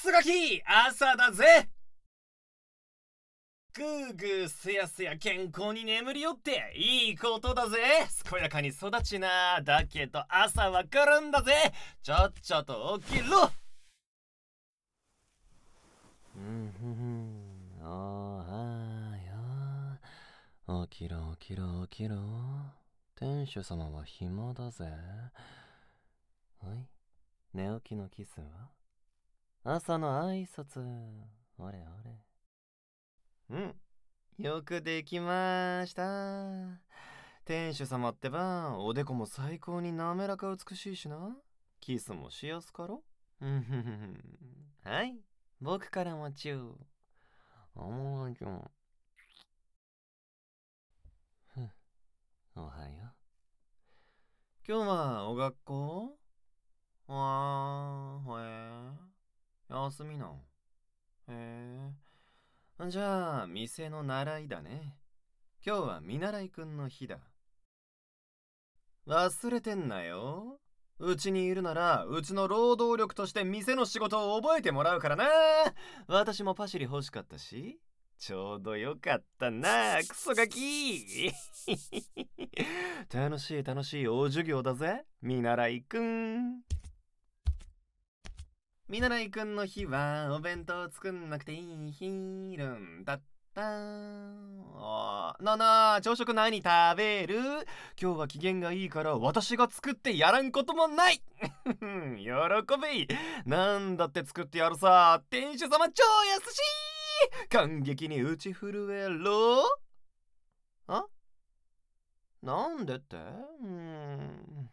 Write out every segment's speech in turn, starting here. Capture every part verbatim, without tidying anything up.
スガキ朝だぜ。ぐーぐーすやすや健康に眠りよっていいことだぜ。健やかに育ちな。だけど朝は来るんだぜ。ちゃっちゃと起きろ。 うんふん、おはよう。起きろ起きろ起きろ。店主様は暇だぜ。はい、寝起きのキスは朝の挨拶。おれおれ。うん、よくできました。店主様ってば、おでこも最高に滑らか美しいしな。キスもしやすかろ。うんふんふん。はい、僕からもチュー。おもちょん。ふん、おはよう。今日はお学校？あー、へえ。休みなん？へえ。じゃあ、店の習いだね。今日は見習いくんの日だ。忘れてんなよ。うちにいるなら、うちの労働力として店の仕事を覚えてもらうからな。私もパシリ欲しかったし、ちょうどよかったな、クソガキ。楽しい楽しい大授業だぜ、見習いくん。見習いくんの日はお弁当作んなくていい日るんだった。あなあなあ、朝食何食べる？今日は機嫌がいいから私が作ってやらんこともない。喜べ。なんだって作ってやるさ。店主様超優しい。感激に打ち震えろ。あ、なんでって？うーん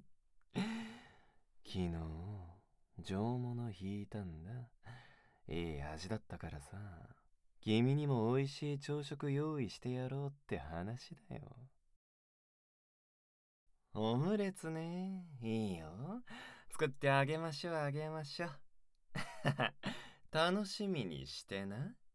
昨日上物引いたんだ。いい味だったからさ、君にも美味しい朝食用意してやろうって話だよ。オムレツね。いいよ、作ってあげましょうあげましょう。楽しみにしてな。